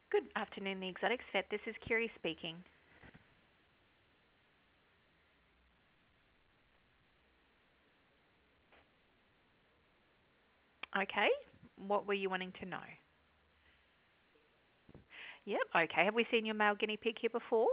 Good afternoon, the Exotics Vet. This is Kiri speaking. Okay, what were you wanting to know? Yep, okay. Have we seen your male guinea pig here before?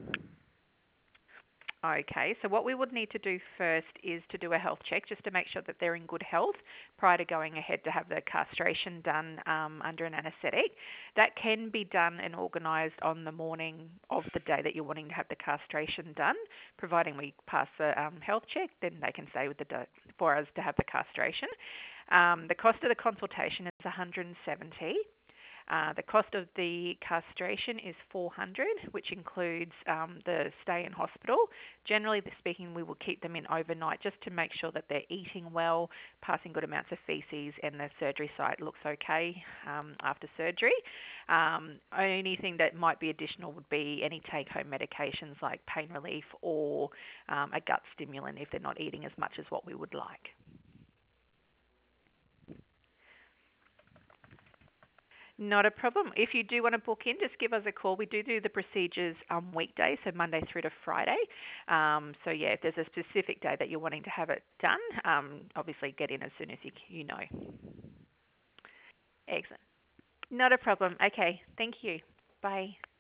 Okay, so what we would need to do first is to do a health check just to make sure that they're in good health prior to going ahead to have the castration done under an anaesthetic. That can be done and organised on the morning of the day that you're wanting to have the castration done, providing we pass the health check, then they can stay with for us to have the castration. The cost of the consultation is 170. The cost of the castration is 400, which includes the stay in hospital. Generally speaking, we will keep them in overnight just to make sure that they're eating well, passing good amounts of feces, and the surgery site looks okay after surgery. Only thing that might be additional would be any take-home medications like pain relief or a gut stimulant if they're not eating as much as what we would like. Not a problem. If you do want to book in, just give us a call. We do the procedures weekdays, so Monday through to Friday. Yeah, if there's a specific day that you're wanting to have it done, obviously get in as soon as you know. Excellent. Not a problem. Okay. Thank you. Bye.